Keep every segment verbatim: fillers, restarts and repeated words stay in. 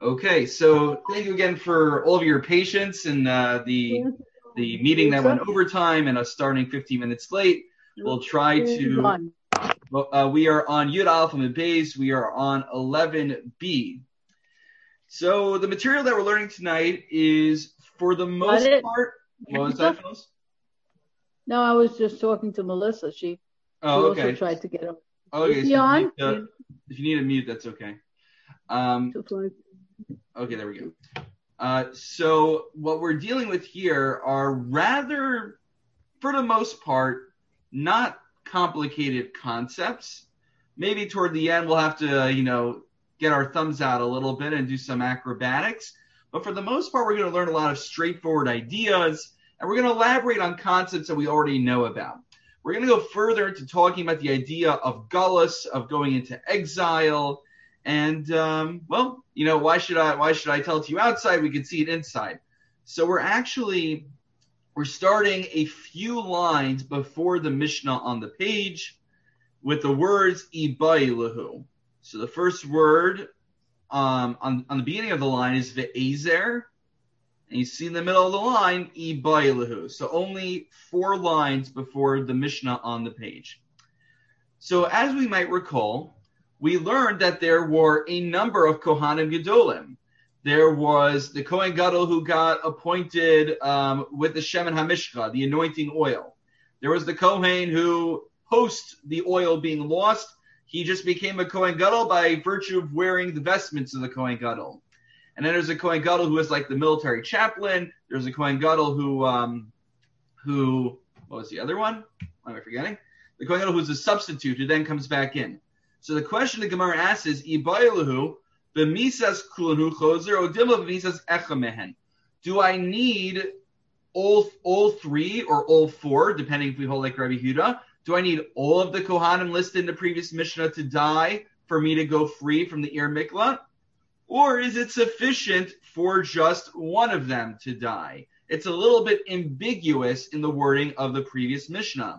Okay, so thank you again for all of your patience and uh, the the meeting that went overtime and us starting fifteen minutes late. We'll try to. Well, uh, we are on Yud Aleph Amud Beis. We are on eleven B. So the material that we're learning tonight is, for the most part, what was that, Phyllis? No, I was just talking to Melissa. She, oh, she okay. also tried to get on. Oh, okay. Is so on? If, you need, uh, if you need a mute, that's okay. Um, okay, there we go. Uh, so what we're dealing with here are rather, for the most part, not complicated concepts. Maybe toward the end we'll have to, uh, you know, get our thumbs out a little bit and do some acrobatics. But for the most part, we're going to learn a lot of straightforward ideas, and we're going to elaborate on concepts that we already know about. We're going to go further into talking about the idea of galus, of going into exile. And, um, well, you know, why should I why should I tell it to you outside? We can see it inside. So we're actually, we're starting a few lines before the Mishnah on the page with the words Ibailahu. So the first word um, on, on the beginning of the line is Ve'ezer. And you see in the middle of the line, Ibailahu. So only four lines before the Mishnah on the page. So as we might recall, we learned that there were a number of Kohanim Gedolim. There was the Kohen Gadol who got appointed um, with the Shemen HaMishcha, the anointing oil. There was the Kohen who, post the oil being lost, he just became a Kohen Gadol by virtue of wearing the vestments of the Kohen Gadol. And then there's a Kohen Gadol who was like the military chaplain. There's a Kohen Gadol who, um, who, what was the other one? Why am I forgetting? The Kohen Gadol who's a substitute who then comes back in. So the question the Gemara asks is, Ibayalahu, b'misas kulanu chozer, odimla b'misas echa mehen. Do I need all, all three or all four, depending if we hold like Rabbi Huda? Do I need all of the Kohanim listed in the previous Mishnah to die for me to go free from the Ir Mikla? Or is it sufficient for just one of them to die? It's a little bit ambiguous in the wording of the previous Mishnah.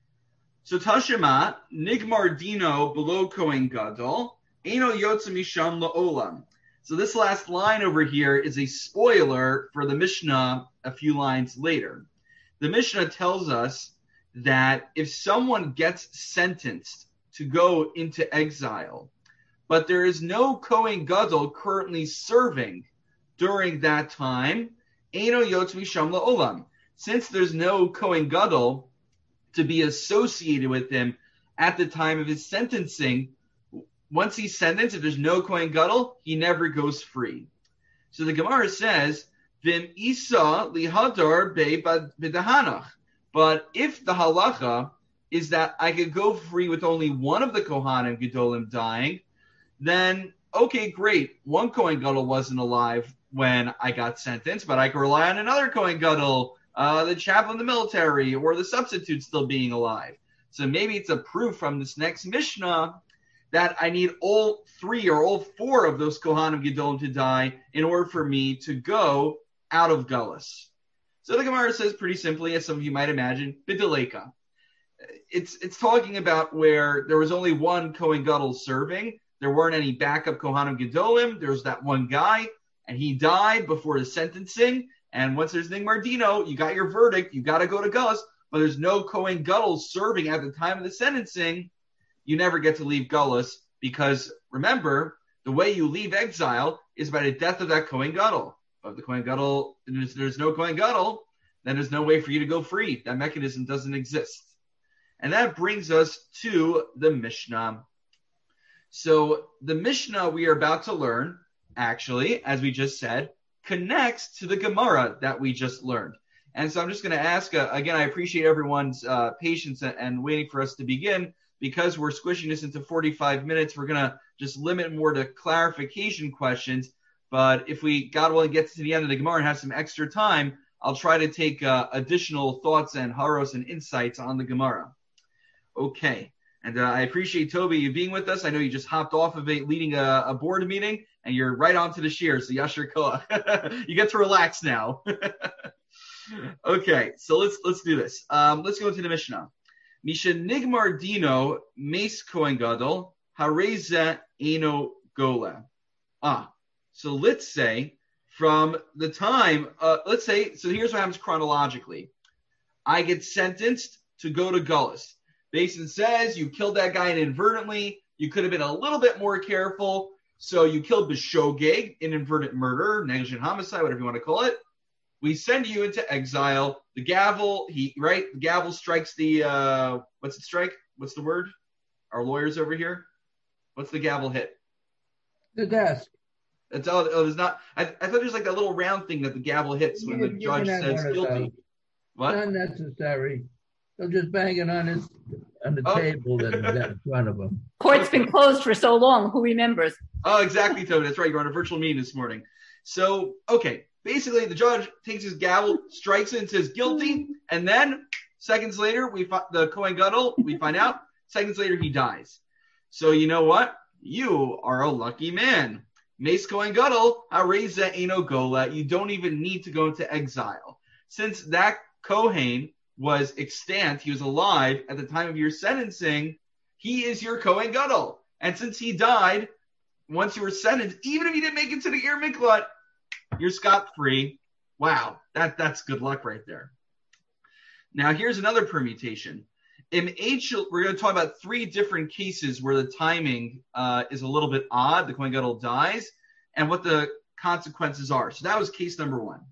So Tashema, Nigmar Dino below Kohen Gadol, Eino Yotze Misham La'olam. So this last line over here is a spoiler for the Mishnah a few lines later. The Mishnah tells us that if someone gets sentenced to go into exile, but there is no Kohen Gadol currently serving during that time, Eino Yotze Misham La'olam. Since there's no Kohen Gadol to be associated with him at the time of his sentencing, once he's sentenced, if there's no Kohen Gadol, he never goes free. So the Gemara says, Vim Isa lihadar be b'dahanach. But if the halacha is that I could go free with only one of the Kohanim Gedolim dying, then, okay, great. One Kohen Gadol wasn't alive when I got sentenced, but I could rely on another Kohen Gadol, uh, the chaplain in the military, or the substitute still being alive. So maybe it's a proof from this next Mishnah that I need all three or all four of those Kohanim Gedolim to die in order for me to go out of Gullus. So the Gemara says pretty simply, as some of you might imagine, Bidaleka. It's it's talking about where there was only one Kohen Gadol serving. There weren't any backup Kohanim Gedolim. There was that one guy, and he died before the sentencing. And once there's Nigmar Dino, you got your verdict. You got to go to Gullus, but there's no Kohen Gadol serving at the time of the sentencing. You never get to leave Gullus because, remember, the way you leave exile is by the death of that Kohen Gadol. If the Kohen Gadol, there's, there's no Kohen Gadol, then there's no way for you to go free. That mechanism doesn't exist. And that brings us to the Mishnah. So the Mishnah we are about to learn, actually, as we just said, connects to the Gemara that we just learned. And so I'm just going to ask, uh, again, I appreciate everyone's uh, patience and, and waiting for us to begin. Because we're squishing this into forty-five minutes, we're going to just limit more to clarification questions. But if we, God willing, get to the end of the Gemara and have some extra time, I'll try to take uh, additional thoughts and haros and insights on the Gemara. Okay. And uh, I appreciate, Toby, you being with us. I know you just hopped off of it leading a, a board meeting, and you're right on to the shear. So Yashar Koach. You get to relax now. Okay, so let's let's do this. Um, let's go into the Mishnah. Misha Nigmar Dino Mace Kohen Gadol Hareza Eno Gola. Ah, So let's say from the time, uh, let's say, so here's what happens chronologically. I get sentenced to go to Gullus. Basin says you killed that guy inadvertently. You could have been a little bit more careful. So you killed B'shogeg, inadvertent murder, negligent homicide, whatever you want to call it. We send you into exile. The gavel, he right? The gavel strikes the, uh, what's it strike? What's the word? Our lawyers over here. What's the gavel hit? The desk. That's all. Oh, it's not. I, I thought there's like a little round thing that the gavel hits when You- the you judge can have says one of guilty. those. What? Not necessary. They'll just bang it on his on the Oh. table that's in front of him. Court's been closed for so long. Who remembers? Oh, exactly, Toby. That's right. You're on a virtual meeting this morning. So, okay. Basically, the judge takes his gavel, strikes it, and says guilty, and then seconds later, we fi- the Kohen Gadol, we find out. Seconds later, he dies. So you know what? You are a lucky man. Mace Kohen Gadol, Hareza Eino Gola. You don't even need to go into exile. Since that Kohen was extant, he was alive at the time of your sentencing, he is your Kohen Gadol. And since he died, once you were sentenced, even if you didn't make it to the Ir Miklat, you're scot-free. Wow, that, that's good luck right there. Now, here's another permutation. In H, we're going to talk about three different cases where the timing uh, is a little bit odd. The Kohen Gadol dies, and what the consequences are. So that was case number one.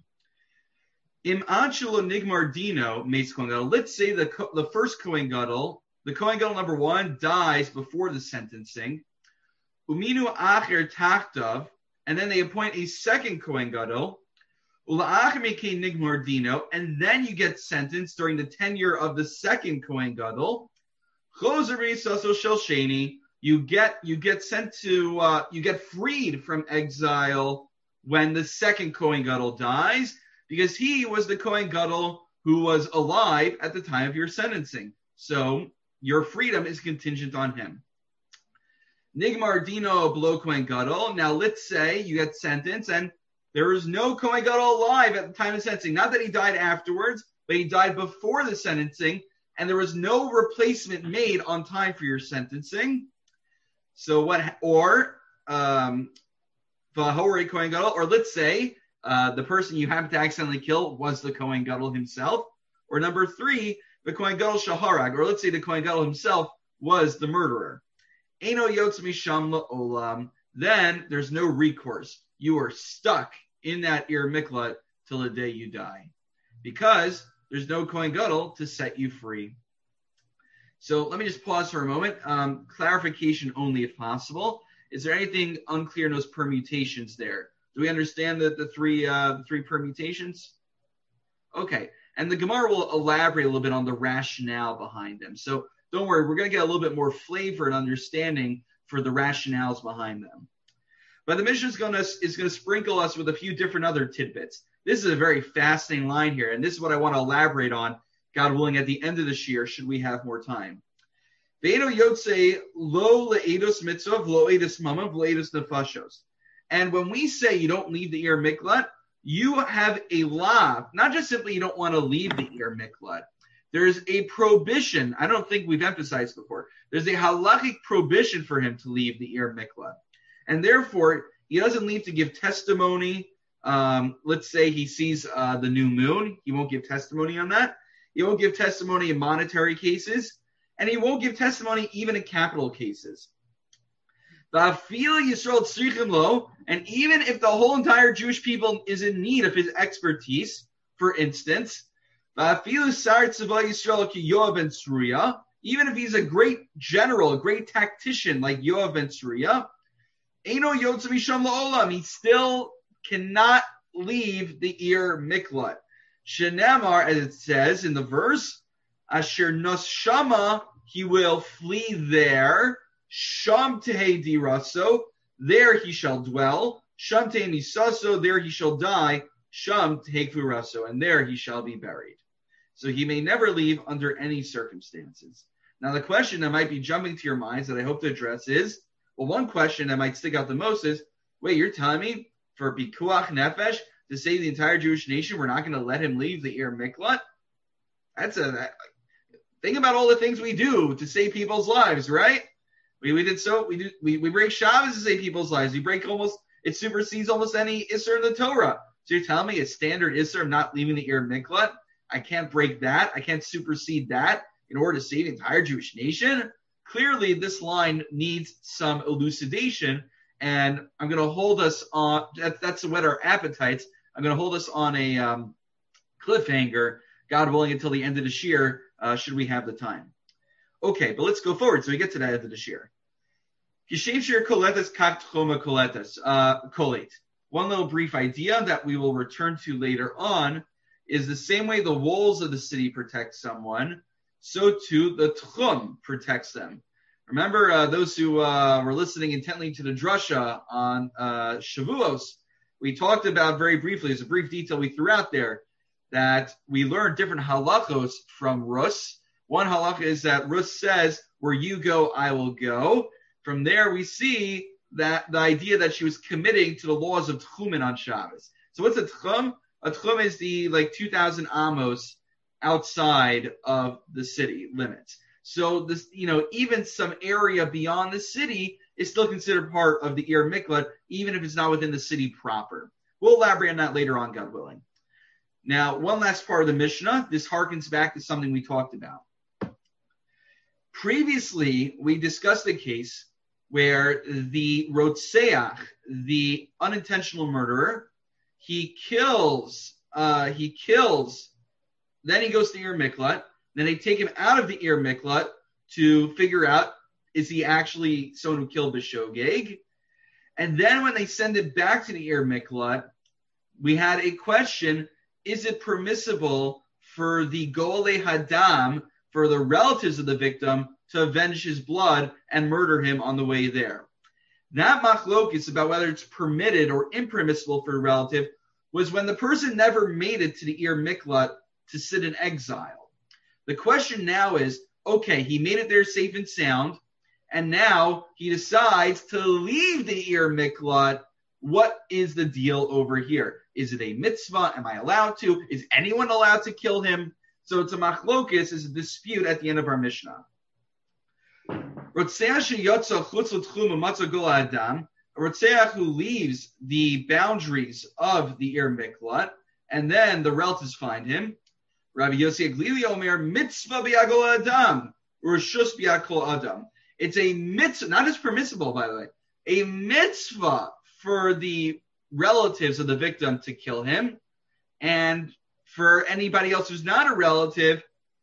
Im Anshelo Nigmar Dino, Mace Kohen Gadol. Let's say the the first Kohen Gadol, the Kohen Gadol number one, dies before the sentencing. Uminu Acher Tachtav, and then they appoint a second Kohen Gadol. Ula'acher Mekei Nigmar Dino, and then you get sentenced during the tenure of the second Kohen Gadol. Chozeri Saso Shel Sheni, you get you get sent to uh, you get freed from exile when the second Kohen Gadol dies, because he was the Kohen Gadol who was alive at the time of your sentencing. So your freedom is contingent on him. Nigmar Dino below Kohen Gadol. Now let's say you get sentenced and there is no Kohen Gadol alive at the time of sentencing. Not that he died afterwards, but he died before the sentencing, and there was no replacement made on time for your sentencing. So what? Or um, Vahori Kohen Gadol, or let's say uh, the person you happened to accidentally kill was the Kohen Gadol himself. Or number three, the Kohen Gadol Shaharag, or let's say the Kohen Gadol himself was the murderer. Eino Yotz Misham La'olam. Then there's no recourse. You are stuck in that Ir Miklat till the day you die, because there's no Kohen Gadol to set you free. So let me just pause for a moment. Um, clarification only if possible. Is there anything unclear in those permutations there? Do we understand the, the three uh, the three permutations? Okay. And the Gemara will elaborate a little bit on the rationale behind them. So don't worry, we're going to get a little bit more flavor and understanding for the rationales behind them. But the Mishnah is going to is going to sprinkle us with a few different other tidbits. This is a very fascinating line here, and this is what I want to elaborate on, God willing, at the end of the shiur, should we have more time. Ve'eno yotze lo le'edos mitzvah, lo le'edos mama, le'edos nefashos. And when we say you don't leave the Ir Miklat, you have a law, not just simply you don't want to leave the Ir Miklat. There's a prohibition. I don't think we've emphasized before. There's a halachic prohibition for him to leave the Ir Miklat. And therefore, he doesn't leave to give testimony. Um, let's say he sees uh, the new moon. He won't give testimony on that. He won't give testimony in monetary cases. And he won't give testimony even in capital cases. And even if the whole entire Jewish people is in need of his expertise, for instance, even if he's a great general, a great tactician like Yoav ben Tzruya, he still cannot leave the Ir Miklat. Shenamar, as it says in the verse, Asher nos shama, he will flee there. Sham tehe diraso, there he shall dwell. Sham tehe nisaso, there he shall die. Sham tehe furaso, and there he shall be buried. So he may never leave under any circumstances. Now the question that might be jumping to your minds that I hope to address is, well, one question that might stick out the most is, wait, you're telling me for Pikuach Nefesh to save the entire Jewish nation, we're not going to let him leave the Ir Miklat? That's a that, think about all the things we do to save people's lives, right? We we did so we do we, we break Shabbos to save people's lives. We break almost It supersedes almost any Isser in the Torah. So you're telling me a standard Isser of not leaving the Ir Miklat, I can't break that, I can't supersede that in order to save the entire Jewish nation? Clearly, this line needs some elucidation, and I'm going to hold us on, that, that's to whet our appetites, I'm going to hold us on a um, cliffhanger, God willing, until the end of the Shir, uh, should we have the time. Okay, but let's go forward so we get to that end of the Shir. Kishev Shir koletes kach tchoma koletes, uh, kolet. One little brief idea that we will return to later on is the same way the walls of the city protect someone, so too the tchum protects them. Remember, uh, those who uh, were listening intently to the drasha on uh, Shavuos, we talked about very briefly, as a brief detail we threw out there, that we learned different halachos from Rus. One halacha is that Rus says, where you go, I will go. From there, we see that the idea that she was committing to the laws of Tchumen on Shabbos. So what's a Tchum? A Tchum is the like two thousand amos outside of the city limits. So this, you know, even some area beyond the city is still considered part of the Ir Miklat, even if it's not within the city proper. We'll elaborate on that later on, God willing. Now, one last part of the Mishnah. This harkens back to something we talked about. Previously, we discussed a case where the Rotseach, the unintentional murderer, he kills, uh, he kills, then he goes to Ir Miklat, then they take him out of the Ir Miklat to figure out, is he actually someone who killed B'Shogeg? And then when they send it back to the Ir Miklat, we had a question, is it permissible for the Go'olei Hadam, for the relatives of the victim, to avenge his blood and murder him on the way there? That machlokes about whether it's permitted or impermissible for a relative was when the person never made it to the Ir Miklat to sit in exile. The question now is, okay, he made it there safe and sound, and now he decides to leave the Ir Miklat. What is the deal over here? Is it a mitzvah? Am I allowed to? Is anyone allowed to kill him? So it's a machlokes, is a dispute at the end of our Mishnah. A Rotseach who leaves the boundaries of the Ir Miklat, and then the relatives find him. Rabbi Yossi Aglili Omer, mitzvah b'yagol adam, reshus b'yakol adam. It's a mitzvah, not as permissible, by the way, a mitzvah for the relatives of the victim to kill him, and for anybody else who's not a relative,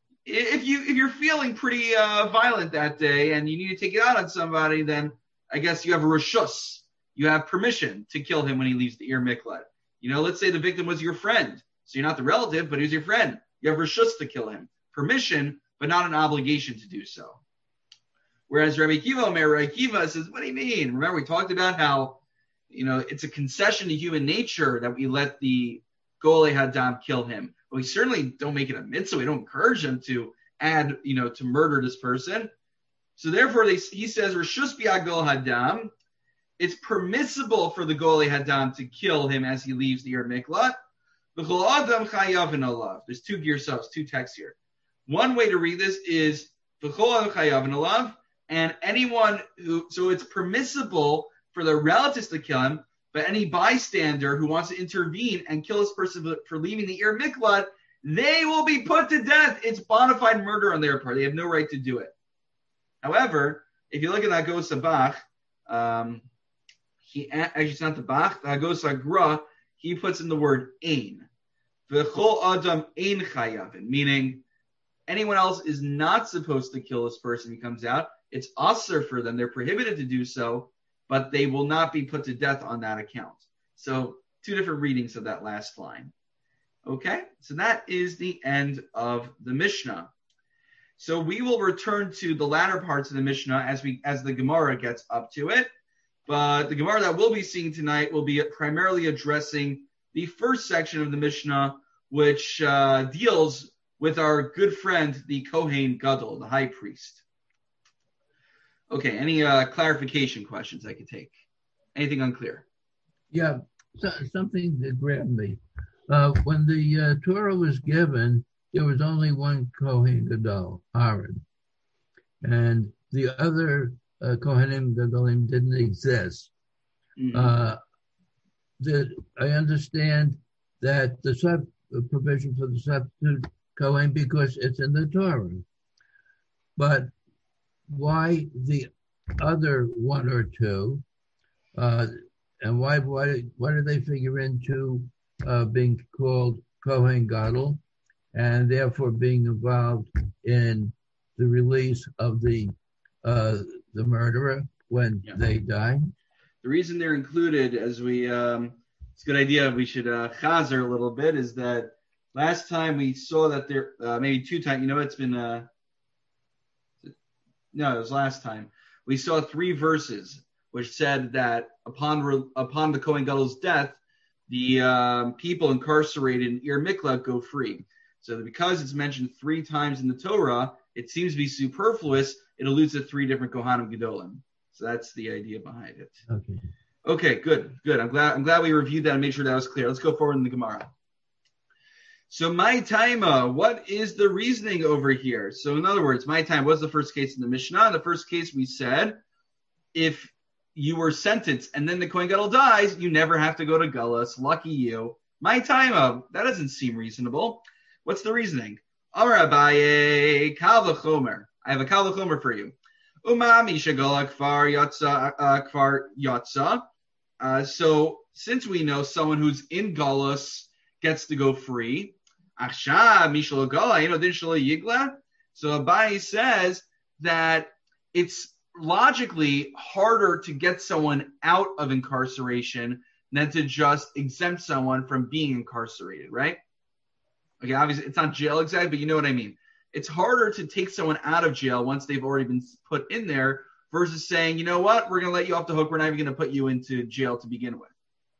if you if you're feeling pretty uh, violent that day and you need to take it out on somebody, then I guess you have a reshus. You have permission to kill him when he leaves the Ir Miklat. You know, let's say the victim was your friend, so you're not the relative, but he's your friend. You have reshus to kill him, permission, but not an obligation to do so. Whereas Rabbi Akiva, Rabbi Akiva says, "What do you mean?" Remember, we talked about how, you know, it's a concession to human nature that we let the Go'olei Hadam kill him. But we certainly don't make it a mitzvah. We don't encourage him to add, you know, to murder this person. So therefore, they, he says, Reshus b'yagol Hadam. It's permissible for the Go'olei Hadam to kill him as he leaves the Ir Miklat. V'chol adam chayavin alav. There's two girsavs, two texts here. One way to read this is v'chol adam chayavin alav, and anyone who, so it's permissible for the relatives to kill him, but any bystander who wants to intervene and kill this person for leaving the Ir Miklat, they will be put to death. It's bona fide murder on their part. They have no right to do it. However, if you look at the Hagos Bach, um, he actually it's not the Bach, the Hagos Agra, he puts in the word ein. V'chol adam ein chayavin, meaning anyone else is not supposed to kill this person who comes out. It's asur for them. They're prohibited to do so, but they will not be put to death on that account. So two different readings of that last line. Okay, so that is the end of the Mishnah. So we will return to the latter parts of the Mishnah as we as the Gemara gets up to it. But the Gemara that we'll be seeing tonight will be primarily addressing the first section of the Mishnah, which uh, deals with our good friend, the Kohen Gadol, the high priest. Okay, any uh, clarification questions I could take? Anything unclear? Yeah, so, something that grabbed me. Uh, when the uh, Torah was given, there was only one Kohen Gadol, Aaron. And the other uh, Kohanim Gadolim didn't exist. Mm-hmm. Uh, the, I understand that the sub the provision for the substitute Kohen because it's in the Torah. But why the other one or two, uh, and why why why do they figure into uh, being called Kohen Gadol and therefore being involved in the release of the uh, the murderer when yeah. they die? The reason they're included, as we, um, it's a good idea, we should uh, chazer a little bit, is that last time we saw that there, uh, maybe two times, you know, it's been, uh, no, it was last time. We saw three verses which said that upon re- upon the Kohen Gadol's death, the um, people incarcerated in Ir Miklat go free. So because it's mentioned three times in the Torah, it seems to be superfluous. It alludes to three different Kohanim Gedolim. So that's the idea behind it. Okay. Okay, good, good. I'm glad I'm glad we reviewed that and made sure that was clear. Let's go forward in the Gemara. So my taima, what is the reasoning over here? So in other words, my time was the first case in the Mishnah. The first case we said, if you were sentenced and then the Kohen Gadol dies, you never have to go to Gullus. Lucky you. My taima, that doesn't seem reasonable. What's the reasoning? Amar Abaye, Kal v'chomer. I have a Kal v'chomer for you. Umami shagala kfar yatsa uh, kfar yatsa. Uh, so since we know someone who's in Gullus gets to go free, Achshav mishlo gala, you know, din shelo yigla. So Abaye says that it's logically harder to get someone out of incarceration than to just exempt someone from being incarcerated, right? Okay, obviously it's not jail exactly, but you know what I mean. It's harder to take someone out of jail once they've already been put in there versus saying, you know what, we're going to let you off the hook. We're not even going to put you into jail to begin with.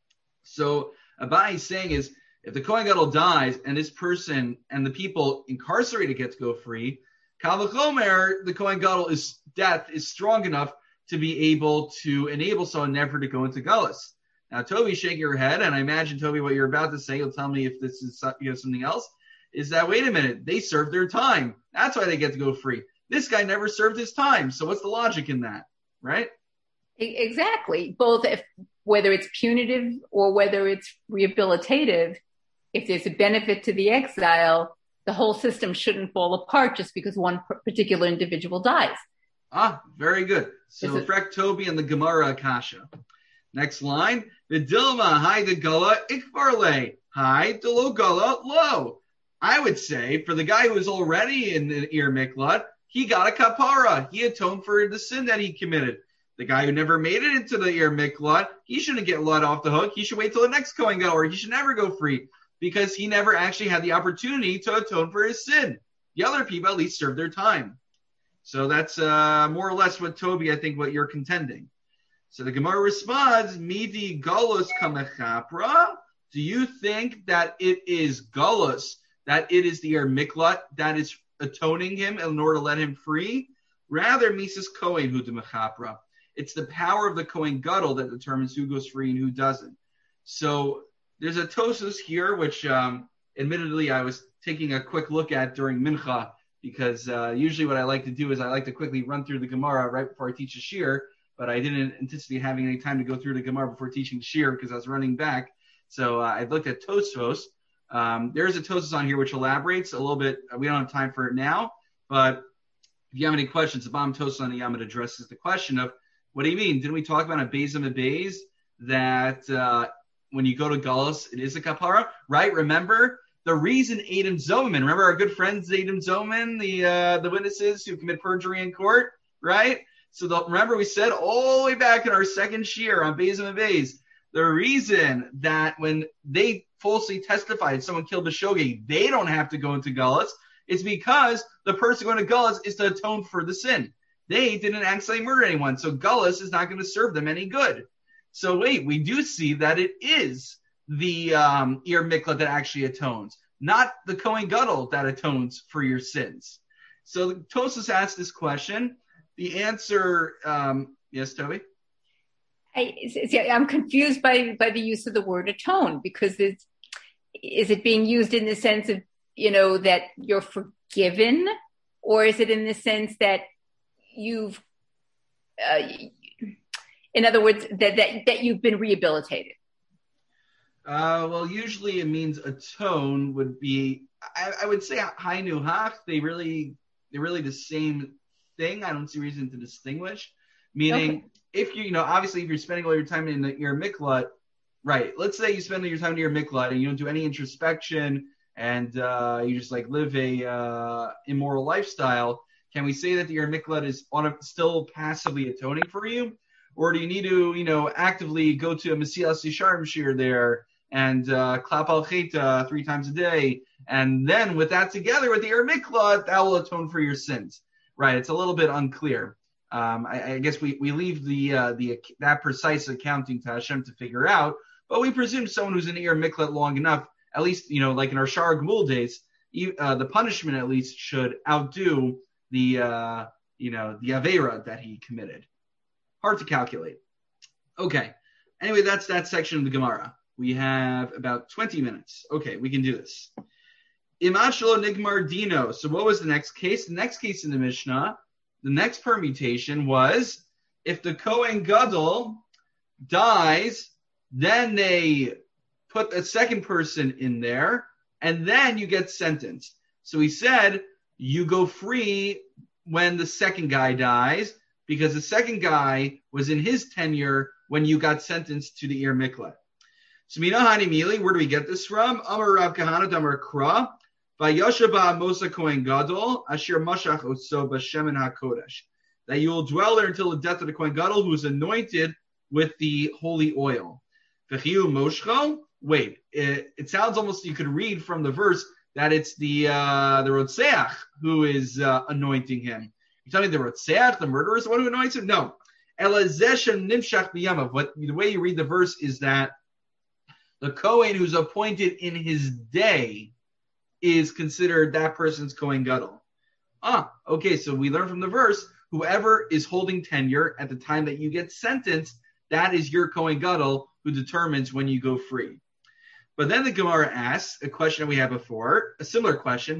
So Abaye is saying is, if the Kohen Gadol dies and this person and the people incarcerated get to go free, Kal v'chomer, the Kohen Gadol's death is strong enough to be able to enable someone never to go into Gullus. Now, Toby, shake your head, and I imagine, Toby, what you're about to say, you'll tell me if this is you know, something else, is that, wait a minute, they served their time. That's why they get to go free. This guy never served his time, so what's the logic in that, right? Exactly. Both, if, whether it's punitive or whether it's rehabilitative, if there's a benefit to the exile, the whole system shouldn't fall apart just because one particular individual dies. Ah, very good. So, Frek Toby and the Gemara Akasha. Next line. Vidilma hi de gula ikvarle hi de lo gula lo. I would say for the guy who was already in the Ir Miklat, he got a kapara. He atoned for the sin that he committed. The guy who never made it into the Ir Miklat, he shouldn't get let off the hook. He should wait till the next Kohen Gadol, or he should never go free because he never actually had the opportunity to atone for his sin. The other people at least served their time. So that's uh, more or less what Toby, I think, what you're contending. So the Gemara responds, Midi Gullus kamechapra. Do you think that it is Gullus, that it is the Ir Miklat that is atoning him in order to let him free? Rather, Mises Kohen hu demechapra. It's the power of the Kohen Gadol that determines who goes free and who doesn't. So there's a Tosos here, which um, admittedly I was taking a quick look at during Mincha, because uh, usually what I like to do is I like to quickly run through the Gemara right before I teach a shir, but I didn't anticipate having any time to go through the Gemara before teaching shir because I was running back. So uh, I looked at Tosfos. Um, there's a Tosfos on here which elaborates a little bit. We don't have time for it now, but if you have any questions, the Bam Tosfos on the Yamid addresses the question of, what do you mean? Didn't we talk about a Bezim and Bez that uh, when you go to Gullus, it is a kapara, right? Remember the reason Adam Zoman, remember our good friends Adam Zoman, the uh, the witnesses who commit perjury in court, right? So the, remember we said all the way back in our second shir on Bezim and Bez, the reason that when they falsely testified someone killed Bashogi, they don't have to go into Gullus, is because the person going to Gullus is to atone for the sin. They didn't actually murder anyone, so Gullus is not going to serve them any good. So wait, we do see that it is the um, Ir Miklat that actually atones, not the Kohen Gadol that atones for your sins. So Tosfos asked this question. The answer, um, yes, Toby? I, I'm confused by, by the use of the word atone, because it's, is it being used in the sense of, you know, that you're forgiven, or is it in the sense that you've, uh, in other words, that, that that you've been rehabilitated? Uh, well, usually it means atone would be, I, I would say hainu hach. They really, they're really the same thing. I don't see reason to distinguish. Meaning, okay. if you, you know, obviously if you're spending all your time in the, your miklat, right? Let's say you spend all your time in your miklat and you don't do any introspection and uh, you just like live a uh, immoral lifestyle. Can we say that your miklat is on a, still passively atoning for you? Or do you need to, you know, actively go to a Mesilas Yesharim shir there and uh, klap al cheta three times a day, and then with that together with the Ir Miklat, that will atone for your sins, right? It's a little bit unclear. Um, I, I guess we, we leave the uh, the that precise accounting to Hashem to figure out, but we presume someone who's in Ir Miklat long enough, at least, you know, like in our Shar Gmul days, uh, the punishment at least should outdo the uh, you know the Aveira that he committed. Hard to calculate. Okay. Anyway, that's that section of the Gemara. We have about twenty minutes. Okay, we can do this. Imachlo Nigmar Dino. So what was the next case? The next case in the Mishnah, the next permutation was if the Kohen Gadol dies, then they put a second person in there, and then you get sentenced. So he said, you go free when the second guy dies, because the second guy was in his tenure when you got sentenced to the Ir Miklat. So Minahani Mili, where do we get this from? Amar Rav Kahana Damar Kra, Vayashaba Mosa Kohen Gadol, Asher Mashach Otso Bashemen HaKodesh. That you will dwell there until the death of the Kohen Gadol, who is anointed with the holy oil. V'chiu Moshcho. Wait, it, it sounds almost, you could read from the verse that it's the uh, the Rotseach who is uh, anointing him. You tell me the Rotseach, the murderer, is the one who anoints him? No. Elazeshem Nimshach B'yamav. What the way you read the verse is that the Kohen who's appointed in his day is considered that person's Kohen Gadol. Ah, okay, so we learn from the verse, whoever is holding tenure at the time that you get sentenced, that is your Kohen Gadol who determines when you go free. But then the Gemara asks a question that we had before, a similar question.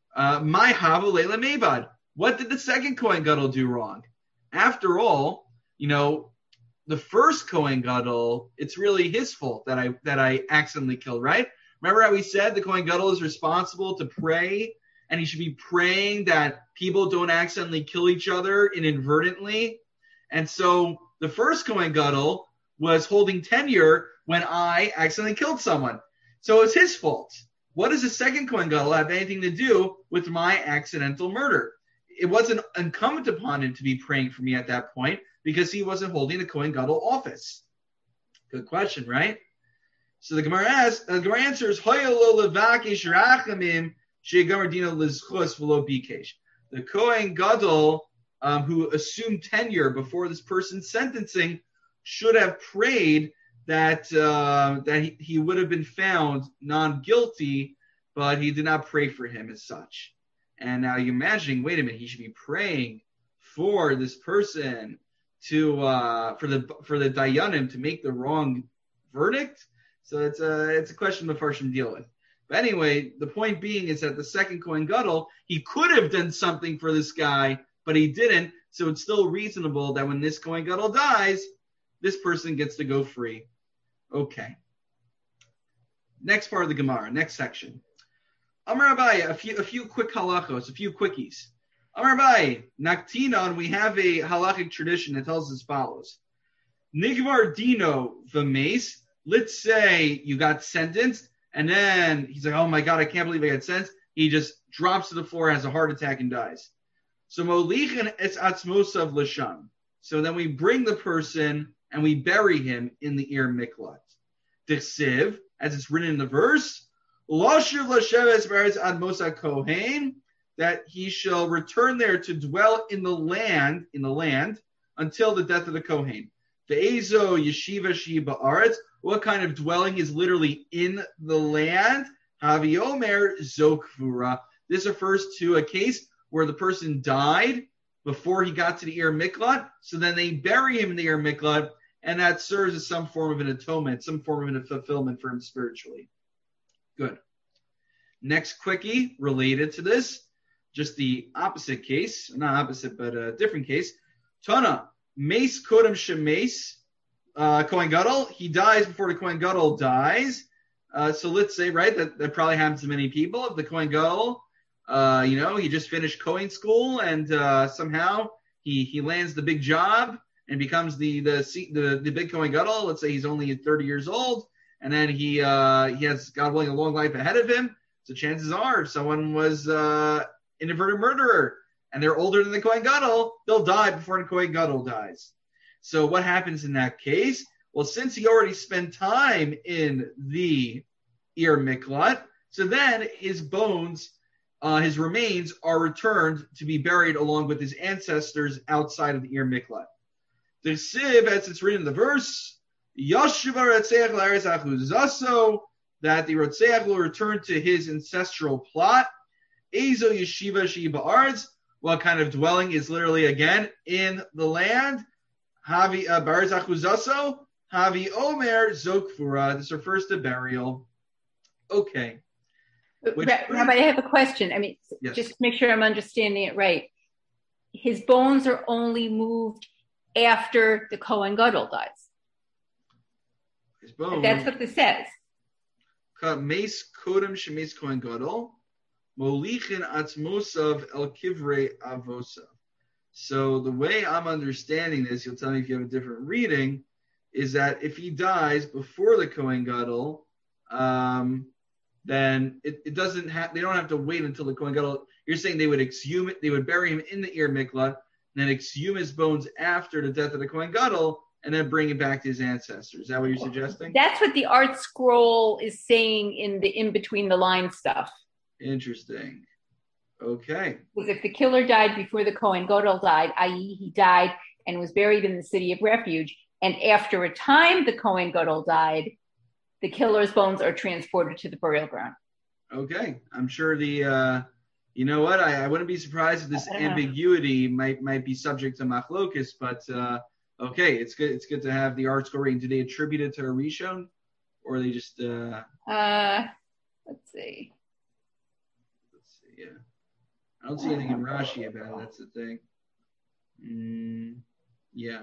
My Havu Leila Mebad. What did the second Kohen Gadol do wrong? After all, you know, the first Kohen Gadol, it's really his fault that I that I accidentally killed, right? Remember how we said the Kohen Gadol is responsible to pray, and he should be praying that people don't accidentally kill each other inadvertently. And so the first Kohen Gadol was holding tenure when I accidentally killed someone. So it's his fault. What does the second Kohen Gadol have anything to do with my accidental murder? It wasn't incumbent upon him to be praying for me at that point because he wasn't holding the Kohen Gadol office. Good question, right? So the Gemara asks, the Gemara answers, the Kohen Gadol um, who assumed tenure before this person's sentencing should have prayed that uh, that he, he would have been found non-guilty, but he did not pray for him as such. And now you're imagining, wait a minute, he should be praying for this person to uh, for the for the Dayanim to make the wrong verdict. So it's a it's a question the Farshim deal with. But anyway, the point being is that the second Kohen Gadol, he could have done something for this guy, but he didn't. So it's still reasonable that when this Kohen Gadol dies, this person gets to go free. Okay. Next part of the Gemara, next section. Amar Abai, a few a few quick halachos, a few quickies. Amar Abai, Naktinon, we have a halachic tradition that tells us as follows. Nigvar Dino v'meis. Let's say you got sentenced, and then he's like, oh my God, I can't believe I got sentenced. He just drops to the floor, has a heart attack, and dies. So molichin es atzmosav l'sham. So then we bring the person and we bury him in the Ir Miklat. Dichsiv, as it's written in the verse, Loshuv l'sheves beretz ad mosa kohen, that he shall return there to dwell in the land, in the land, until the death of the kohen. Ve'ezo yeshiva shi ba'aretz. What kind of dwelling is literally in the land? Haviomer zokvura. This refers to a case where the person died before he got to the Ir Miklat, so then they bury him in the Ir Miklat, and that serves as some form of an atonement, some form of a fulfillment for him spiritually. Good. Next quickie related to this, just the opposite case, not opposite, but a different case. Tana, mace kodem shemes, uh, Kohen Gadol, he dies before the Kohen Gadol dies. Uh, so let's say, right, that, that probably happens to many people. If the Kohen Gadol, uh, you know, he just finished Kohen school and uh, somehow he he lands the big job and becomes the the the, the big Kohen Gadol. Let's say he's only thirty years old, and then he uh, he has, God willing, a long life ahead of him. So chances are, if someone was uh, an inverted murderer and they're older than the Kohen Gadol, they'll die before the Kohen Gadol dies. So what happens in that case? Well, since he already spent time in the Ir Miklat, so then his bones, uh, his remains are returned to be buried along with his ancestors outside of the Ir Miklat. The Siv, as it's written in the verse, Yashiva Ratzeach L'Eretz Achuzaso, that the Ratzeach will return to his ancestral plot. Ezo Yeshiva Sheba Arz, what kind of dwelling is literally, again, in the land? Havi uh, Barz Achuzaso, Havi Omer Zokfura. This refers to burial. Okay. Which, Rabbi, I have a question. I mean, yes. Just to make sure I'm understanding it right. His bones are only moved after the Kohen Gadol dies. His bones. That's what this says. Meis Kodem Shemeis Kohen Gadol, Molichin Atzmosav El Kivrei Avosa. So the way I'm understanding this, you'll tell me if you have a different reading, is that if he dies before the Kohen Gadol, um, then it, it doesn't have. They don't have to wait until the Kohen Gadol. You're saying they would exhume it, they would bury him in the Ir Miklat, and then exhume his bones after the death of the Kohen Gadol, and then bring it back to his ancestors. Is that what you're suggesting? That's what the art scroll is saying in the in between the line stuff. Interesting. Okay. Because if the killer died before the Kohen Gadol died, that is he died and was buried in the city of refuge, and after a time the Kohen Gadol died, the killer's bones are transported to the burial ground. Okay. I'm sure the, uh, you know what, I, I wouldn't be surprised if this ambiguity might might be subject to machlokus, but uh, okay, it's good It's good to have the art scroll reading. Do they attribute it to a Rishon, or are they just... Uh, uh, let's see. Let's see, yeah. I don't see anything in Rashi about it. That's the thing. Mm, yeah.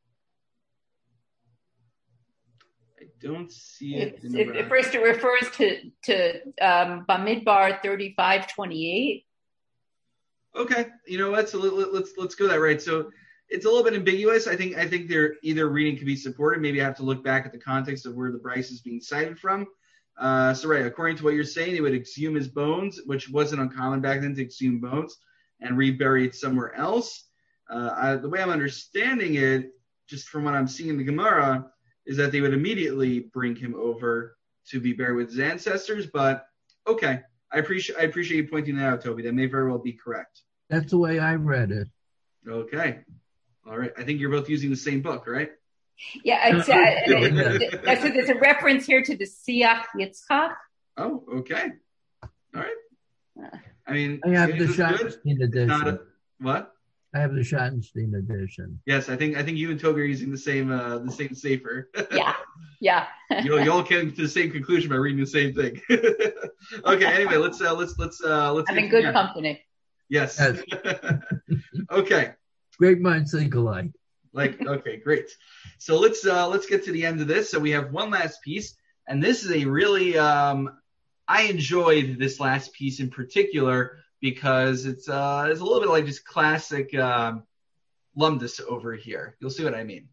I don't see it. It's, in it, it first, it refers to to um, Bamidbar thirty-five twenty-eight. Okay, you know what? So let, let's let's go that right. So it's a little bit ambiguous. I think I think they're either reading can be supported. Maybe I have to look back at the context of where the Bryce is being cited from. Uh, so right, according to what you're saying, they would exhume his bones, which wasn't uncommon back then to exhume bones and rebury it somewhere else. Uh, I, the way I'm understanding it, just from what I'm seeing in the Gemara, is that they would immediately bring him over to be buried with his ancestors. But okay, I appreciate I appreciate you pointing that out, Toby. That may very well be correct. That's the way I read it. Okay, all right. I think you're both using the same book, right? Yeah, it's, uh, that's a, there's a reference here to the Siach Yitzchak. Oh, okay. All right. I mean, I have the Schottenstein edition. A, what? I have the Schottenstein edition. Yes, I think I think you and Toby are using the same uh, the same sefer. Yeah, yeah. you you all came to the same conclusion by reading the same thing. Okay. Anyway, let's uh, let's let's uh, let's. I'm in good company. Yes. yes. Okay. Great minds think alike. Like, okay, great. So let's uh, let's get to the end of this. So we have one last piece, and this is a really um, I enjoyed this last piece in particular because it's uh, it's a little bit like just classic um, lumdus over here. You'll see what I mean.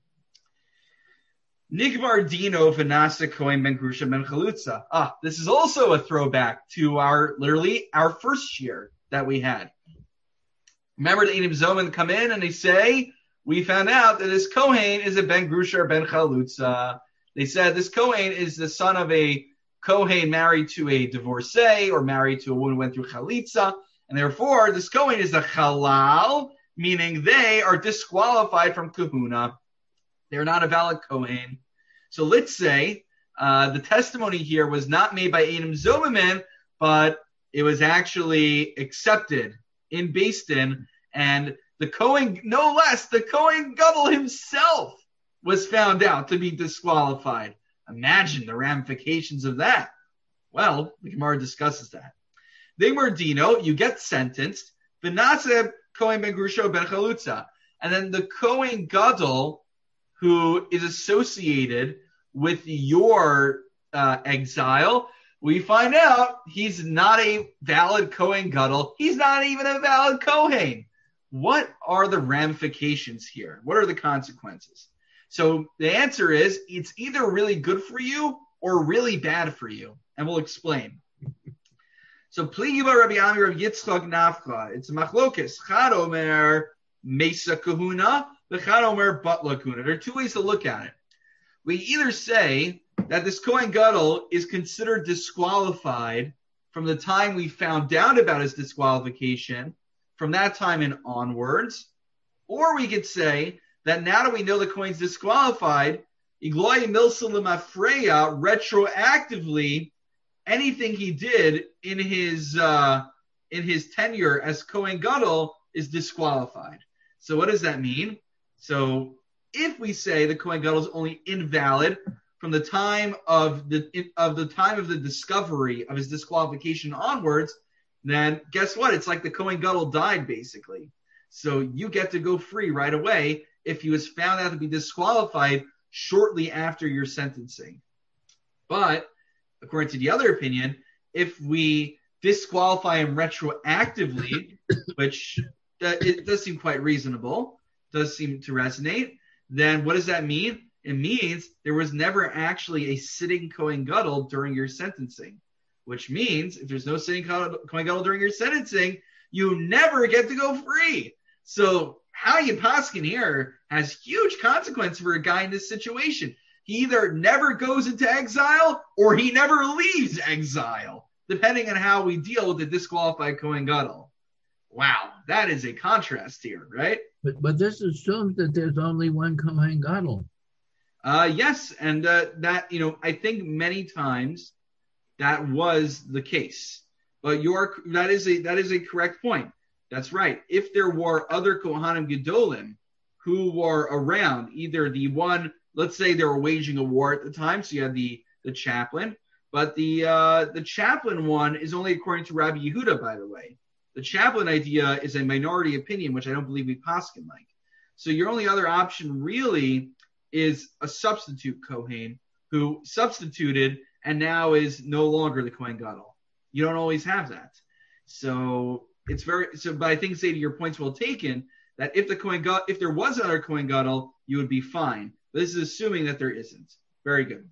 Nigmar Dino Vanasa Kohen Ben Grusha Ben Chalutza. Ah, this is also a throwback to our literally our first year that we had. Remember the Einim Zoman come in and they say, we found out that this Kohen is a Ben Grusha or Ben Chalutza. They said this Kohen is the son of a Kohen married to a divorcee or married to a woman who went through Chalitza. And therefore, this Kohen is a Halal, meaning they are disqualified from Kahuna. They're not a valid Kohen. So let's say uh, the testimony here was not made by Einim Zomamin, but it was actually accepted in Beis Din, and the Kohen, no less, the Kohen Gadol himself was found out to be disqualified. Imagine the ramifications of that. Well, the Gemara discusses that. They were Dino, you get sentenced, V'naseh Kohen Ben Grusha Ben Chalutza. And then the Kohen Gadol, who is associated with your uh, exile, we find out he's not a valid Kohen Gadol. He's not even a valid Kohen. What are the ramifications here? What are the consequences? So the answer is it's either really good for you or really bad for you, and we'll explain. So Pligi bar Rabbi Ami Rabbi Yitzchak Nafcha. It's machlokes. Chad omer mesa kahuna, the chad omer batla kahuna. There are two ways to look at it. We either say that this Kohen Gadol is considered disqualified from the time we found out about his disqualification, from that time and onwards, or we could say that now that we know the Kohen's disqualified, Igloy Milsa Lemafreya, retroactively, anything he did in his uh, in his tenure as Kohen Gadol is disqualified. So what does that mean? So if we say the Kohen Gadol is only invalid from the time of the of the time of the discovery of his disqualification onwards, then guess what? It's like the Kohen Gadol died, basically. So you get to go free right away if he was found out to be disqualified shortly after your sentencing. But according to the other opinion, if we disqualify him retroactively, which uh, it does seem quite reasonable, does seem to resonate, then what does that mean? It means there was never actually a sitting Kohen Gadol during your sentencing, which means if there's no sitting Kohen Gadol during your sentencing, you never get to go free. So how you paskin here has huge consequence for a guy in this situation. He either never goes into exile or he never leaves exile, depending on how we deal with the disqualified Kohen Gadol. Wow, that is a contrast here, right? But but this assumes that there's only one Kohen Gadol. Uh, yes, and uh, that, you know, I think many times that was the case. But you're, that is a that is a correct point. That's right. If there were other Kohanim Gedolim who were around, either the one, let's say they were waging a war at the time, so you had the, the chaplain, but the uh, the chaplain one is only according to Rabbi Yehuda, by the way. The chaplain idea is a minority opinion, which I don't believe we paskin like. So your only other option really is a substitute Kohen who substituted and now is no longer the Kohen Gadol. You don't always have that. So it's very so. But I think, say to your point's well taken, that if the Kohen Gadol, if there was another Kohen Gadol, you would be fine. But this is assuming that there isn't. Very good.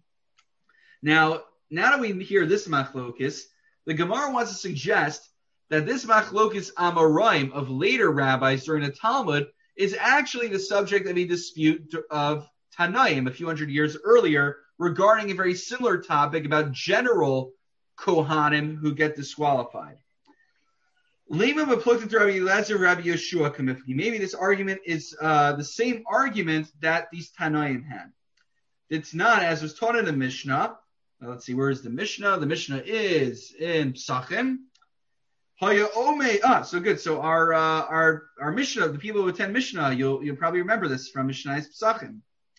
Now, now that we hear this machlokis, the Gemara wants to suggest that this machlokis amoraim of later rabbis during the Talmud is actually the subject of a dispute of Tanaim a few hundred years earlier regarding a very similar topic about general Kohanim who get disqualified. Maybe this argument is uh, the same argument that these Tanaim had. It's not, as was taught in the Mishnah. Now, let's see, where is the Mishnah? The Mishnah is in Psachim. Ah, so good. So our uh, our our Mishnah, the people who attend Mishnah, you'll you'll probably remember this from Mishnah's Psachim.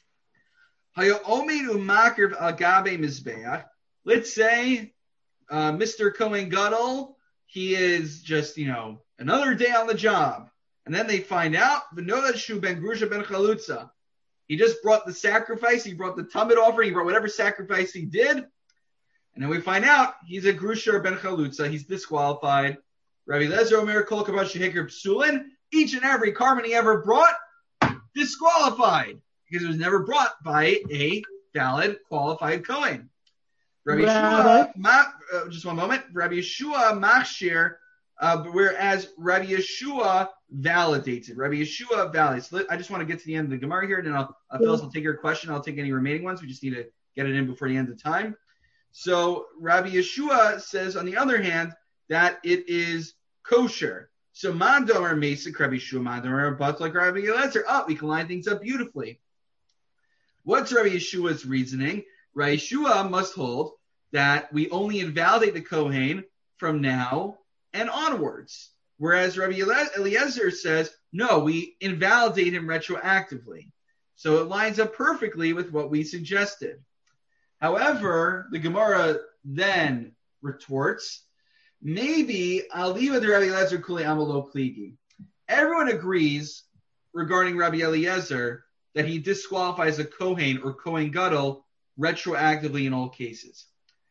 Let's say uh, Mister Kohen Gadol, he is just, you know, another day on the job. And then they find out, V'nodashu ben Grusha ben Chalutza. He just brought the sacrifice, he brought the Tamid offering, he brought whatever sacrifice he did. And then we find out he's a Grusha ben Chalutza, he's disqualified. Rabbi Lezer Omer Kol Kabash Sheheker Psulin, each and every carbon he ever brought, disqualified. Because it was never brought by a valid, qualified Kohen. Rabbi Yeshua, ma, uh, just one moment. Rabbi Yeshua machshir, uh, whereas Rabbi Yeshua validates it. Rabbi Yeshua validates. I just want to get to the end of the Gemara here, and then I'll, uh, Phyllis will take your question. I'll take any remaining ones. We just need to get it in before the end of time. So Rabbi Yeshua says, on the other hand, that it is kosher. So Mandomer Mesa, Rabbi Yeshua Mandomer, but like Rabbi Eliezer, oh, we can line things up beautifully. What's Rabbi Yeshua's reasoning? Rabbi Yeshua must hold that we only invalidate the Kohen from now and onwards. Whereas Rabbi Eliezer says, no, we invalidate him retroactively. So it lines up perfectly with what we suggested. However, the Gemara then retorts, maybe Aliva de Rabbi Eliezer Kuli Amalo Kligi. Everyone agrees regarding Rabbi Eliezer that he disqualifies a Kohen or Kohen Gadol retroactively in all cases.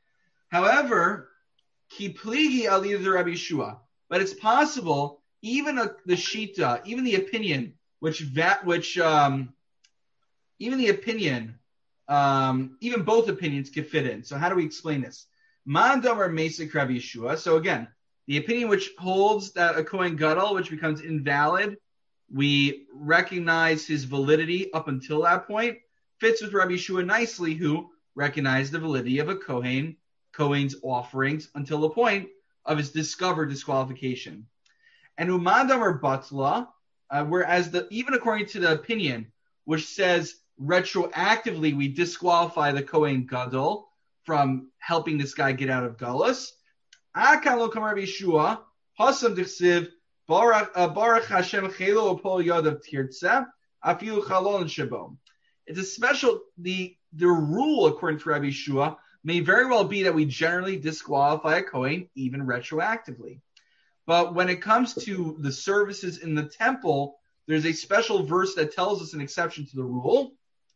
However, ki pligi aliv Rabbi Yeshua, but it's possible even a, the shita, even the opinion, which va- which um, even the opinion, um, even both opinions could fit in. So how do we explain this? Man damar mesik Rabbi Yeshua. So again, the opinion which holds that a Kohen Gadol, which becomes invalid, we recognize his validity up until that point, fits with Rabbi Yeshua nicely, who recognized the validity of a Kohen, Kohen's offerings until the point of his discovered disqualification. And Umadam or Batla, uh, whereas the even according to the opinion, which says retroactively we disqualify the Kohen Gadol from helping this guy get out of Galus, Akan lo kamar Rabbi Yeshua, Hasam dichsiv, Baruch Hashem chelo upol yodav tirtza, afilu chalon shabom. It's a special, the, the rule according to Rabbi Yeshua may very well be that we generally disqualify a Kohen even retroactively. But when it comes to the services in the temple, there's a special verse that tells us an exception to the rule.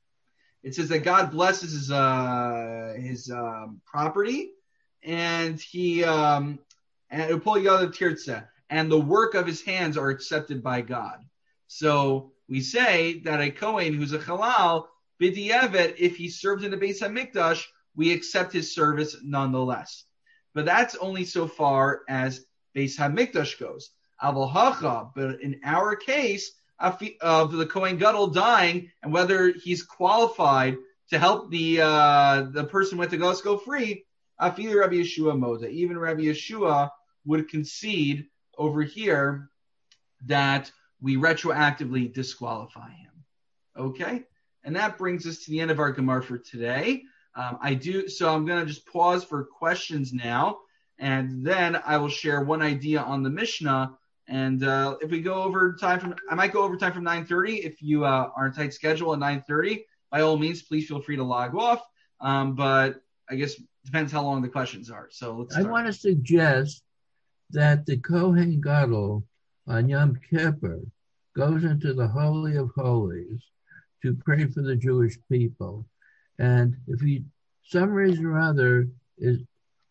It says that God blesses his, uh, his um, property and he um, and upol yodav tirtza, and the work of his hands are accepted by God. So we say that a Kohen who's a Halal, B'di'evet, if he served in the Beis HaMikdash, we accept his service nonetheless. But that's only so far as Beis HaMikdash goes. Aval Hacha, but in our case, of the Kohen Gadol dying, and whether he's qualified to help the uh, the person with the Galus go free, Afilu Rabbi Yeshua Moda. Even Rabbi Yeshua would concede over here that we retroactively disqualify him. Okay? And that brings us to the end of our Gemara for today. Um, I do, so I'm going to just pause for questions now, and then I will share one idea on the Mishnah. And uh, if we go over time from, I might go over time from nine thirty. If you uh, are on a tight schedule at nine thirty, by all means, please feel free to log off. Um, but I guess it depends how long the questions are. So let's start. I want to suggest that the Kohen Gadol on Yom Kippur goes into the Holy of Holies to pray for the Jewish people. And if he, some reason or other, is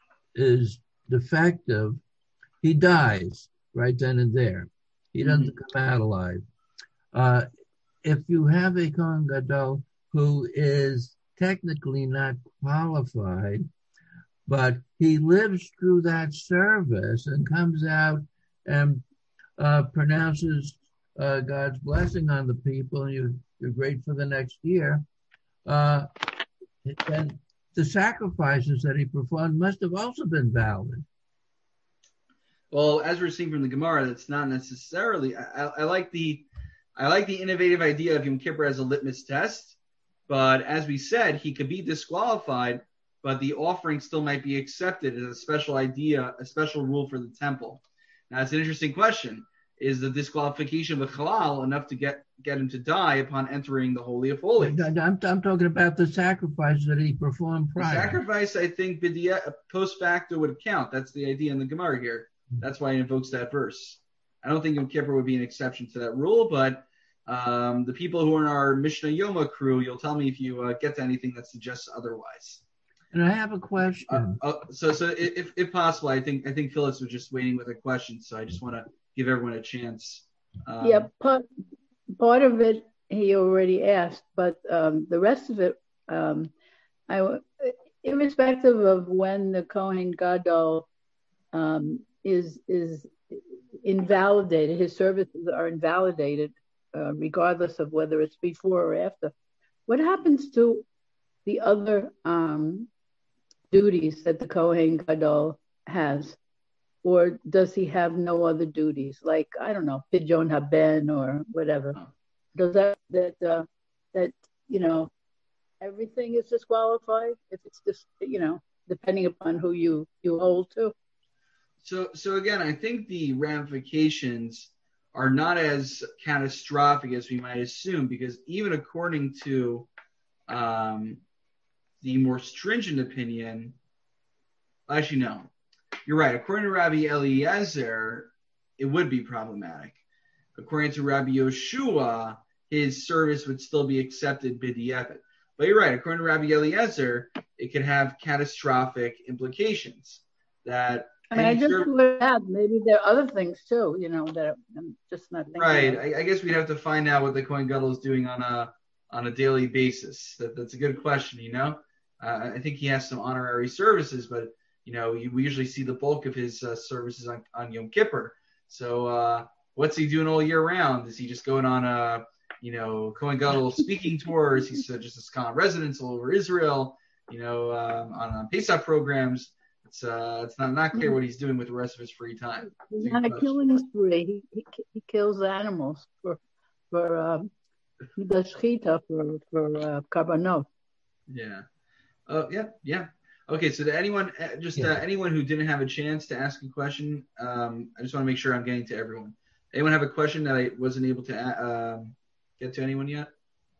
is defective, he dies right then and there. He doesn't mm-hmm. come out alive. Uh, if you have a Kohen Gadol who is technically not qualified, but he lives through that service and comes out and uh, pronounces uh, God's blessing on the people, and you, you're great for the next year, uh, then the sacrifices that he performed must have also been valid. Well, as we're seeing from the Gemara, that's not necessarily. I, I, I like the, I like the innovative idea of Yom Kippur as a litmus test. But as we said, he could be disqualified, but the offering still might be accepted as a special idea, a special rule for the temple. Now, it's an interesting question. Is the disqualification of a halal enough to get, get him to die upon entering the Holy of Holies? I'm, I'm talking about the sacrifice that he performed prior. The sacrifice, I think, post facto would count. That's the idea in the Gemara here. That's why it invokes that verse. I don't think Yom Kippur would be an exception to that rule, but um, the people who are in our Mishnah Yoma crew, you'll tell me if you uh, get to anything that suggests otherwise. And I have a question. Uh, uh, so, so if, if possible, I think I think Phyllis was just waiting with a question, so I just want to give everyone a chance. Um, yeah, part, part of it he already asked, but um, the rest of it, um, I, irrespective of when the Kohen Gadol um, is is invalidated, his services are invalidated, uh, regardless of whether it's before or after. What happens to the other um, duties that the Kohen Gadol has? Or does he have no other duties? Like, I don't know, Pidyon Haben or whatever. Does that, that, uh, that, you know, everything is disqualified if it's just, you know, depending upon who you, you hold to? So, so again, I think the ramifications are not as catastrophic as we might assume, because even according to um, the more stringent opinion, actually, no. You're right. According to Rabbi Eliezer, it would be problematic. According to Rabbi Yoshua, his service would still be accepted b'di'evet. But you're right. According to Rabbi Eliezer, it could have catastrophic implications. That I mean, I just serv- would add maybe there are other things too. You know, that I'm just not thinking. Right. Of. I, I guess we'd have to find out what the Kohen Gadol is doing on a on a daily basis. That that's a good question. You know, uh, I think he has some honorary services, but you know, you, we usually see the bulk of his uh, services on, on Yom Kippur. So uh, what's he doing all year round? Is he just going on a you know, Kohen Gadol speaking tours? He's uh, just a Scott residence all over Israel, you know, um, on, on Pesach programs. It's uh, it's not, not clear what he's doing with the rest of his free time. He's not a killing spree. He, he he kills animals for for um, the shechita for for uh, karbanot. Yeah. Oh uh, yeah yeah. Okay, so to anyone, just uh, anyone who didn't have a chance to ask a question, um, I just want to make sure I'm getting to everyone. Anyone have a question that I wasn't able to uh, get to anyone yet?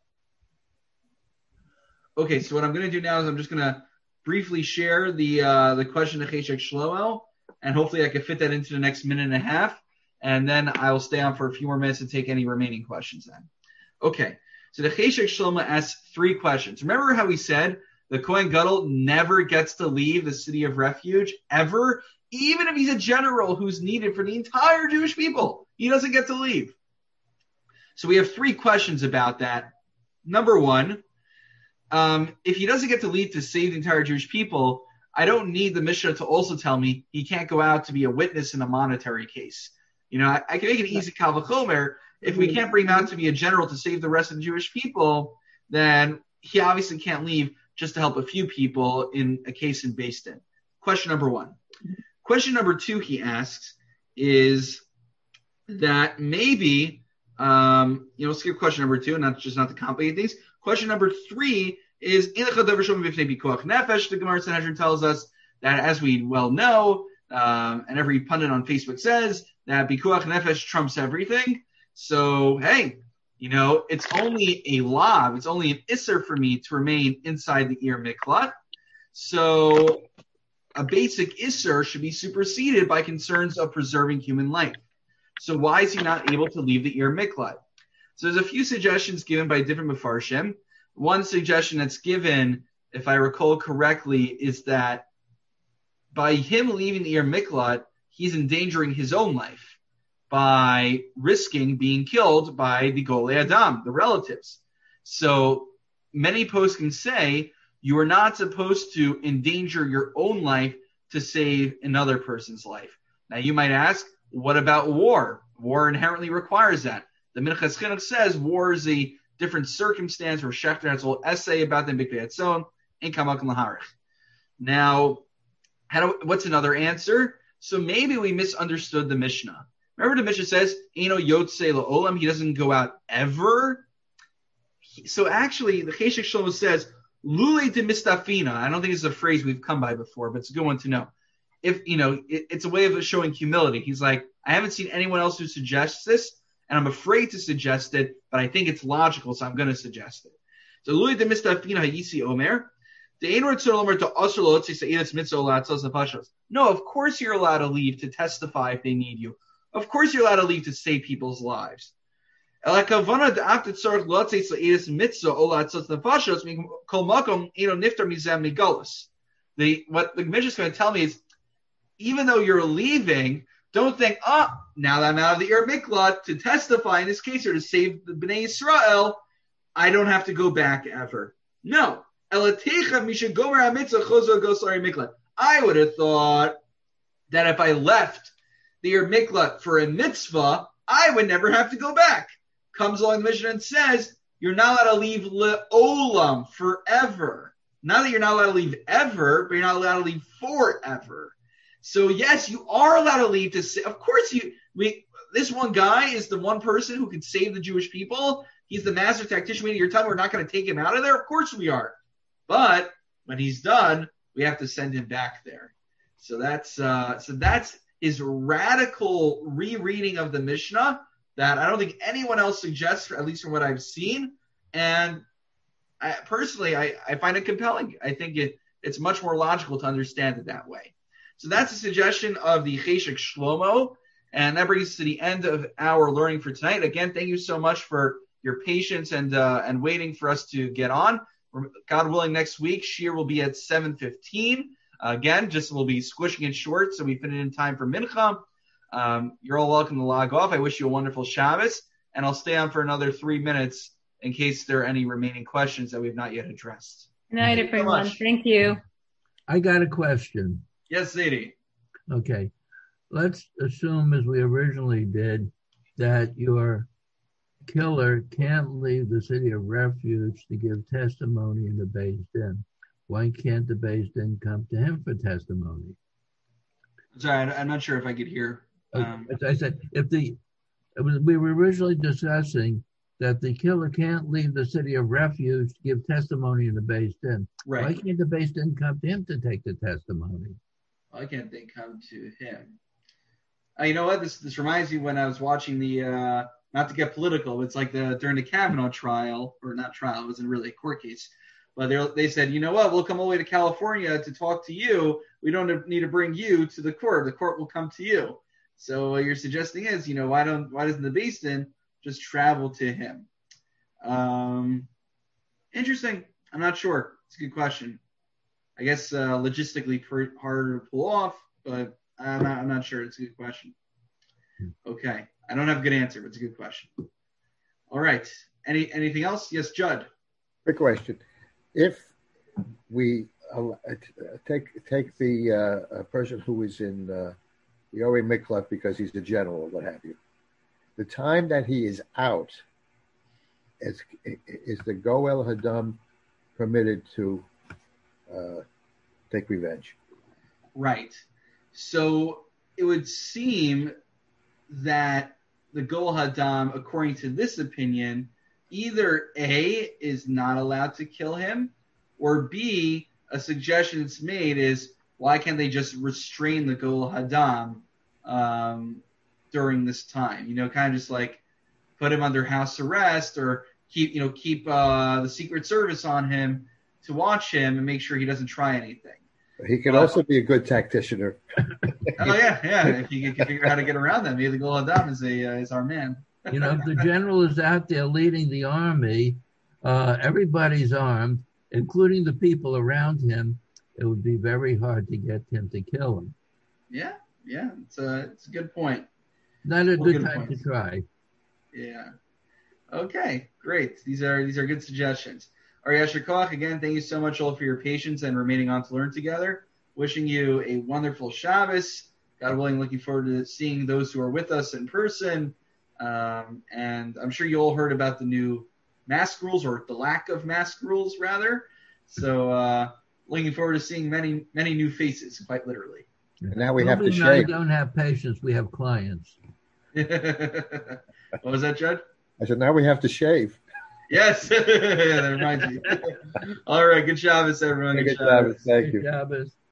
Okay, so what I'm going to do now is I'm just going to briefly share the uh, the question to Cheshek Shlomo, and hopefully I can fit that into the next minute and a half, and then I will stay on for a few more minutes and take any remaining questions then. Okay, so the Cheshek Shlomo asks three questions. Remember how we said the Kohen Gadol never gets to leave the city of refuge, ever, even if he's a general who's needed for the entire Jewish people. He doesn't get to leave. So we have three questions about that. Number one, um, if he doesn't get to leave to save the entire Jewish people, I don't need the Mishnah to also tell me he can't go out to be a witness in a monetary case. You know, I, I can make an easy kal v'chomer. If we can't bring him out to be a general to save the rest of the Jewish people, then he obviously can't leave just to help a few people in a case in Beis Din. Question number one. Question number two, he asks, is that maybe, um, you know, skip question number two, and that's just not to complicate things. Question number three is, the Gemara Sanhedrin tells us that, as we well know, um, and every pundit on Facebook says, that Bikuach Nefesh trumps everything. So, hey, you know, it's only a lav, it's only an isser for me to remain inside the Ir Miklat. So a basic isser should be superseded by concerns of preserving human life. So why is he not able to leave the Ir Miklat? So there's a few suggestions given by different Mefarshim. One suggestion that's given, if I recall correctly, is that by him leaving the Ir Miklat, he's endangering his own life by risking being killed by the Golei Adam, the relatives. So many poskim say you are not supposed to endanger your own life to save another person's life. Now you might ask, what about war? War inherently requires that. The Minchas Chinuch says war is a different circumstance, where Schechter has a whole essay about them, Bikvei Hatzon, and Kamak Laharich. Now, how do, what's another answer? So maybe we misunderstood the Mishnah. Remember the Mishnah says, Eino Yotze La'olam, he doesn't go out ever. So actually, the Cheshek Shlomo says, Lule de Mistafina. I don't think it's a phrase we've come by before, but it's a good one to know. If, you know, it, it's a way of showing humility. He's like, I haven't seen anyone else who suggests this, and I'm afraid to suggest it, but I think it's logical, so I'm going to suggest it. So Lule de Mistafina Hayisi Omer. No, of course you're allowed to leave to testify if they need you. Of course you're allowed to leave to save people's lives. The, what the Mishnah is going to tell me is, even though you're leaving, don't think, oh, now that I'm out of the Ir Miklat to testify in this case or to save the Bnei Yisrael, I don't have to go back ever. No. I would have thought that if I left the Ir Miklat for a mitzvah, I would never have to go back. Comes along the Mishnah and says, you're not allowed to leave le'olam, forever. Not that you're not allowed to leave ever, but you're not allowed to leave forever. So yes, you are allowed to leave to say, of course you, we, this one guy is the one person who can save the Jewish people. He's the master tactician. Meaning you're telling me we're not going to take him out of there? Of course we are. But when he's done, we have to send him back there. So that's, uh, so that's his radical rereading of the Mishnah that I don't think anyone else suggests, at least from what I've seen. And I, personally, I, I find it compelling. I think it, it's much more logical to understand it that way. So that's a suggestion of the Cheshek Shlomo. And that brings us to the end of our learning for tonight. Again, thank you so much for your patience and uh, and waiting for us to get on. God willing, next week, Shir will be at seven fifteen. Uh, again, just we'll be squishing it short so we fit it in time for Mincha. Um, you're all welcome to log off. I wish you a wonderful Shabbos, and I'll stay on for another three minutes in case there are any remaining questions that we've not yet addressed. Good night, Thank everyone. You so Thank you. I got a question. Yes, Zadie. Okay. Let's assume, as we originally did, that your killer can't leave the city of refuge to give testimony in the Beis Din. Why can't the Beis Din come to him for testimony? Sorry, I'm not sure if I could hear. Um, As I said, if the it was, we were originally discussing that the killer can't leave the city of refuge to give testimony in the Beis Din. right. Why can't the Beis Din come to him to take the testimony? Why can't they come to him? Uh, you know what? This this reminds me when I was watching the, uh, not to get political, but it's like the during the Kavanaugh trial, or not trial, it wasn't really a court case. But they they said, you know what? We'll come all the way to California to talk to you. We don't need to bring you to the court. The court will come to you. So what you're suggesting is, you know, why don't why doesn't the Beis Din just travel to him? Um, interesting. I'm not sure. It's a good question. I guess uh, logistically per- harder to pull off, but I'm not, I'm not sure. It's a good question. Okay. I don't have a good answer, but it's a good question. All right. Any anything else? Yes, Judd. Quick question. If we uh, take take the uh, person who is in uh, the Ori Miklat because he's a general or what have you, the time that he is out, is, is the Goel Hadam permitted to uh, take revenge? Right. So it would seem that the Goel Hadam, according to this opinion, either A, is not allowed to kill him, or B, a suggestion that's made is, why can't they just restrain the Goel Hadam um, during this time? You know, kind of just like put him under house arrest, or keep, you know, keep uh, the Secret Service on him to watch him and make sure he doesn't try anything. He can uh, also be a good tacticianer. Oh yeah, yeah. If you can figure out how to get around them, maybe the Goel Hadam is a uh, is our man. You know, if the general is out there leading the army, uh, everybody's armed, including the people around him. It would be very hard to get him to kill him. Yeah, yeah. It's a it's a good point. Not a Well, good, good time points. to try. Yeah. Okay, great. These are these are good suggestions. All right, Yasher Koch, again, thank you so much all for your patience and remaining on to learn together. Wishing you a wonderful Shabbos. God willing, looking forward to seeing those who are with us in person. Um, and I'm sure you all heard about the new mask rules, or the lack of mask rules, rather. So uh, looking forward to seeing many, many new faces, quite literally. And now we Nobody have to and I shave. don't have patience. We have clients. What was that, Judd? I said, now we have to shave. Yes. Yeah, that reminds me. All right. Good Shabbos, everyone. Good Good Shabbos. Shabbos. Thank you. Shabbos.